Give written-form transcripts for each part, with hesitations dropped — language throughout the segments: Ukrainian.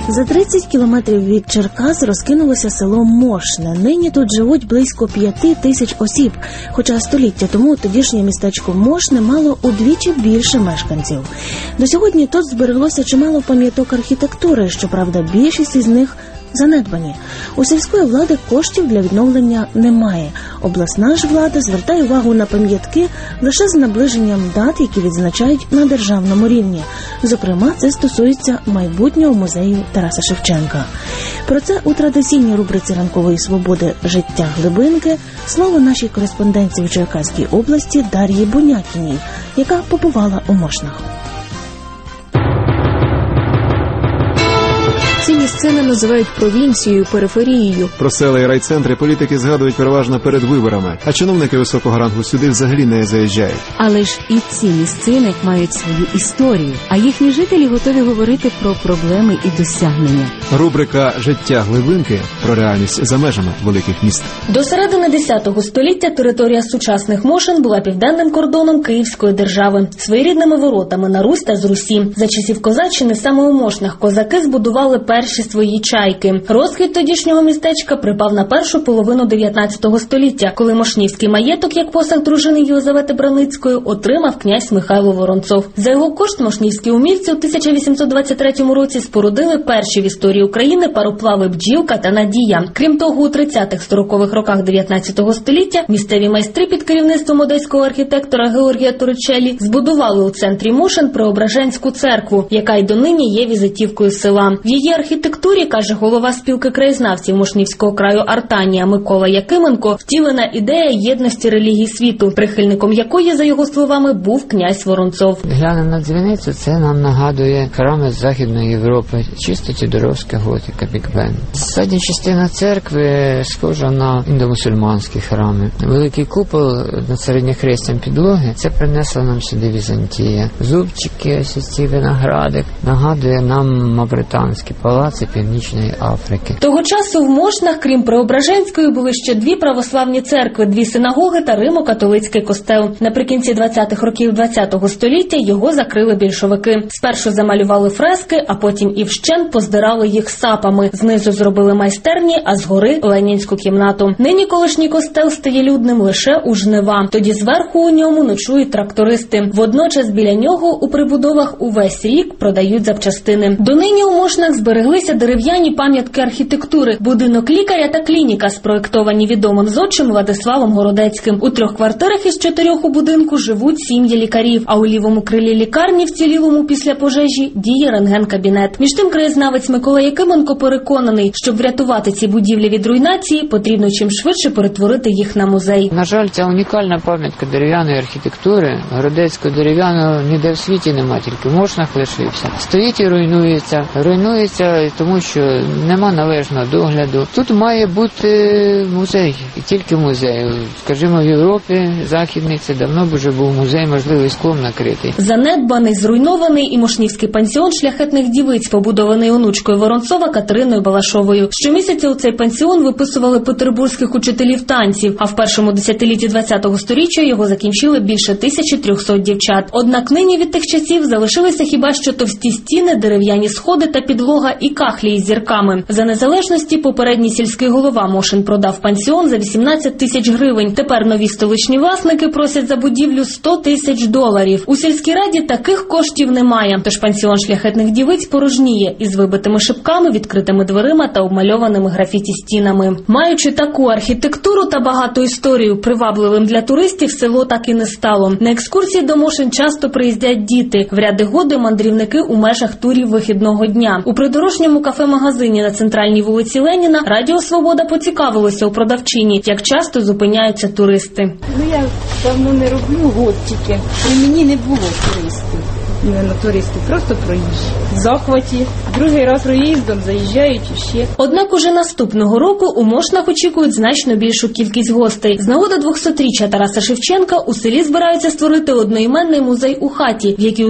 За 30 кілометрів від Черкас розкинулося село Мошне. Нині тут живуть близько 5000 осіб, хоча століття тому тодішнє містечко Мошне мало удвічі більше мешканців. До сьогодні тут збереглося чимало пам'яток архітектури, щоправда, більшість із них занедбані. У сільської влади коштів для відновлення немає. Обласна ж влада звертає увагу на пам'ятки лише з наближенням дат, які відзначають на державному рівні. Зокрема, це стосується майбутнього музею Тараса Шевченка. Про це у традиційній рубриці «Ранкової свободи. Життя глибинки» слово нашій кореспондентці в Черкаській області Дар'ї Бунякіній, яка побувала у Мошнах. Ці місцини називають провінцією, периферією. Про села і райцентри політики згадують переважно перед виборами, а чиновники високого рангу сюди взагалі не заїжджають. Але ж і ці місцини мають свою історію, а їхні жителі готові говорити про проблеми і досягнення. Рубрика «Життя глибинки» про реальність за межами великих міст. До середини X століття територія сучасних Мошен була південним кордоном Київської держави, своєрідними воротами на Русь та з Русі. За часів козаччини саме у Мошнах козаки збудували перші свої чайки. Розквіт тодішнього містечка припав на першу половину 19 століття, коли мошнівський маєток, як посаг дружини Єлизавети Браницької, отримав князь Михайло Воронцов. За його кошт мошнівські умільці у 1823 році спорудили перші в історії України пароплави «Бджілка» та «Надія». Крім того, у 30-40-х роках 19 століття місцеві майстри під керівництвом одеського архітектора Георгія Торричеллі збудували у центрі Мошен Преображенську церкву, яка й донині є візитівкою села. В її архітектурі, каже голова спілки краєзнавців Мошнівського краю Артанія Микола Якименко, втілена ідея єдності релігій світу, прихильником якої, за його словами, був князь Воронцов. Глянемо на дзвіницю, це нам нагадує храми з Західної Європи, чисто тюдоровська готика, Бік-Бен. Задня частина церкви схожа на індомусульманські храми. Великий купол над середньохрестям підлоги, це принесла нам сюди Візантія. Зубчики, ось ці виногради, нагадує нам мавританські палаци Північної Африки. Того часу в Мошнах, крім Преображенської, були ще дві православні церкви, дві синагоги та Римо-католицький костел. Наприкінці 20-х років 20-го століття його закрили більшовики. Спершу замалювали фрески, а потім і вщент поздирали їх сапами. Знизу зробили майстерні, а згори – ленінську кімнату. Нині колишній костел стає людним лише у жнива. Тоді зверху у ньому ночують трактористи. Водночас біля нього у прибудовах увесь рік продають запчастини. Донині у Мошнах збереглися дерев'яні пам'ятки архітектури, будинок лікаря та клініка, спроєктовані відомим зодчим Владиславом Городецьким. У 3 квартирах із 4 у будинку живуть сім'ї лікарів, а у лівому крилі лікарні, вцілілому після пожежі, діє рентген-кабінет. Між тим краєзнавець Микола Якименко переконаний, щоб врятувати ці будівлі від руйнації, потрібно чим швидше перетворити їх на музей. На жаль, ця унікальна пам'ятка дерев'яної архітектури, Городецького дерев'яного ніде в світі нема, тільки в Мошнах лишився. Стоїть і руйнується. Руйнується, тому що нема належного догляду. Тут має бути музей, і тільки музей. Скажімо, в Європі західній це давно б вже був музей, можливо, склом накритий. Занедбаний, зруйнований і мошнівський пансіон шляхетних дівиць, побудований онучкою Воронцова Катериною Балашовою. Щомісяця у цей пансіон виписували петербурзьких учителів танців, а в першому десятилітті 20-го сторіччя його закінчили більше 1300 дівчат. Однак нині від тих часів залишилися хіба що товсті стіни, дерев'яні сходи та підлога і кахлі із зірками. За незалежності попередній сільський голова Мошен продав пансіон за 18 тисяч гривень. Тепер нові столичні власники просять за будівлю $100 тисяч. У сільській раді таких коштів немає, тож пансіон шляхетних дівиць порожніє із вибитими шибками, відкритими дверима та обмальованими графіті стінами. Маючи таку архітектуру та багату історію, привабливим для туристів село так і не стало. На екскурсії до Мошен часто приїздять діти. В ряди годи мандрівники у межах турів вихідного дня. У придорожньому кафе-магазині на центральній вулиці Леніна Радіо Свобода поцікавилося у продавчині, як часто зупиняються туристи. Я давно не роблю год тільки, і мені не було туристів. Іменно туристів, просто проїжджі. В захваті. Другий раз проїздом заїжджають іще. Однак уже наступного року у Мошнах очікують значно більшу кількість гостей. З нагоди 200-річчя Тараса Шевченка у селі збираються створити одноіменний музей у хаті, в якій у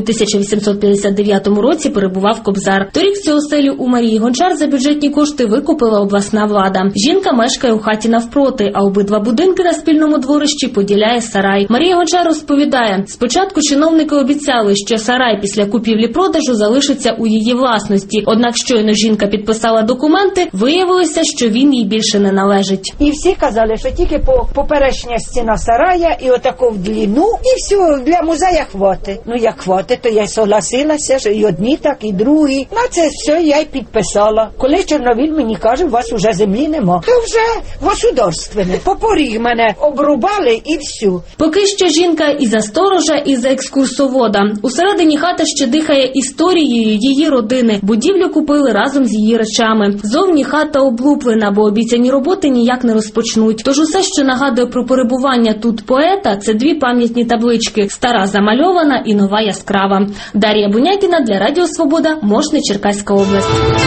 1859 році перебував Кобзар. Торік цю оселю у Марії Гончар за бюджетні кошти викупила обласна влада. Жінка мешкає у хаті навпроти, а обидва будинки на спільному дворищі поділяє сарай. Марія Гончар розповідає, спочатку чиновники обіцяли, що сарай сарай після купівлі-продажу залишиться у її власності. Однак щойно жінка підписала документи, виявилося, що він їй більше не належить. І всі казали, що тільки поперечня стіна сарая і отако в длину, і все, для музею хватить. Ну, як хватить, то я согласилася, що і одні так, і другі. На це все я й підписала. Коли Чорновіл мені каже, у вас уже землі нема, то вже государственне. Попоріг мене обрубали і все. Поки що жінка і за сторожа, і за екскурсовода. Усередині хата ще дихає історією її родини. Будівлю купили разом з її речами. Зовні хата облуплена, бо обіцяні роботи ніяк не розпочнуть. Тож усе, що нагадує про перебування тут поета, це дві пам'ятні таблички. Стара замальована і нова яскрава. Дар'я Бунякіна для Радіо Свобода, Мошни, Черкаська область.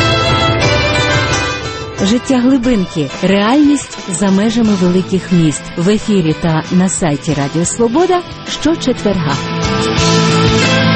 Життя глибинки. Реальність за межами великих міст. В ефірі та на сайті Радіо Свобода щочетверга.